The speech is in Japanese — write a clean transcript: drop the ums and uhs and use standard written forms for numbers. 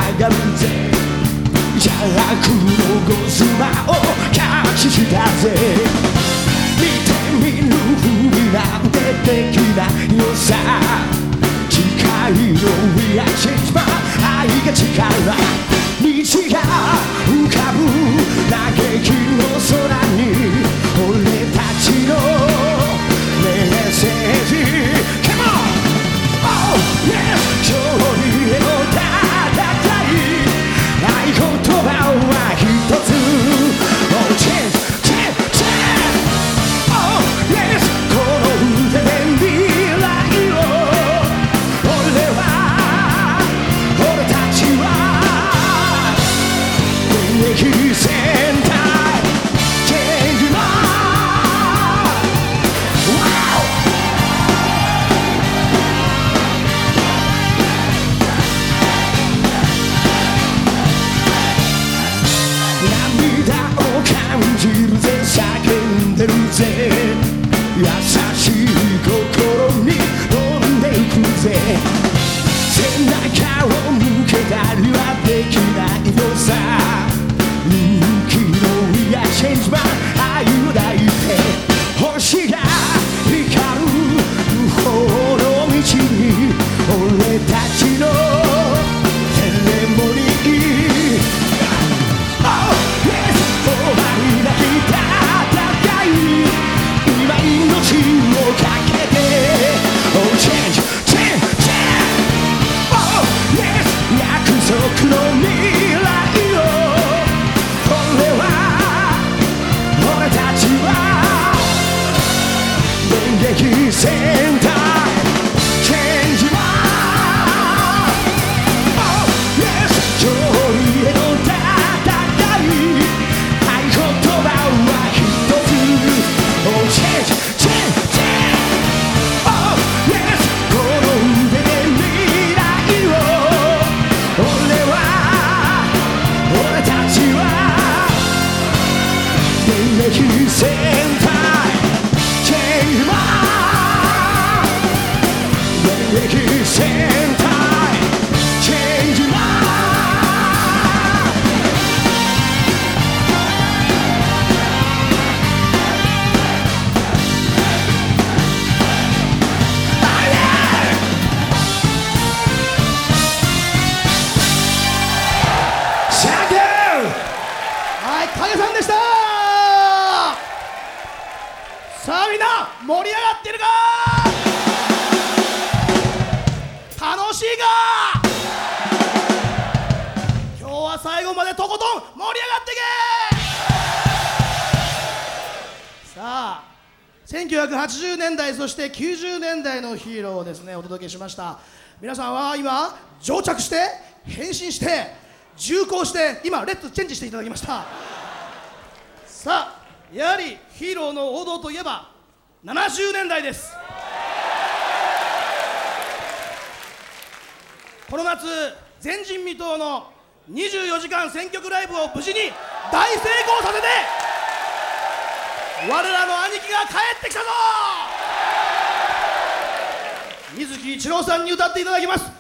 がるぜ邪悪のゴスマをキャッチしたぜ見て見ぬふりなんてできないのさ誓いの We are change my 愛が力道が浮かぶ嘆きの空に俺たちのメッセージ Come on! Oh yes! 勝利への戦い合言葉は一つ Oh change! Change! Change! Oh yes! この腕で未来を俺たちは現役戦隊 Change my Wow! 涙を感じるぜ叫んでるぜ優しい心に飛んでいくぜ背中を向けたりはできないのさ勇気の We are change my 愛を抱いて星が光る無法の道に俺たちのセレモニー Oh yes 終わりなき戦い今命をかけて Oh change change change Oh yes 約束の未来を俺たちは現役戦隊 Change my Oh yes 勝利への戦い合言葉は一つ Oh change change change Oh yes この腕で未来を俺たちは現役戦隊 Change my 現役戦隊 Change my Thank you! はい、影さんでした。さあみんな盛り上がってるか。楽しいか。今日は最後までとことん盛り上がってけ。さあ1980年代そして90年代のヒーローをですねお届けしました。皆さんは今蒸着して変身して重厚して今レッツチェンジしていただきました。さあやはりヒーローの王道といえば70年代です。この夏前人未到の24時間選曲ライブを無事に大成功させて我らの兄貴が帰ってきたぞ。水木一郎さんに歌っていただきます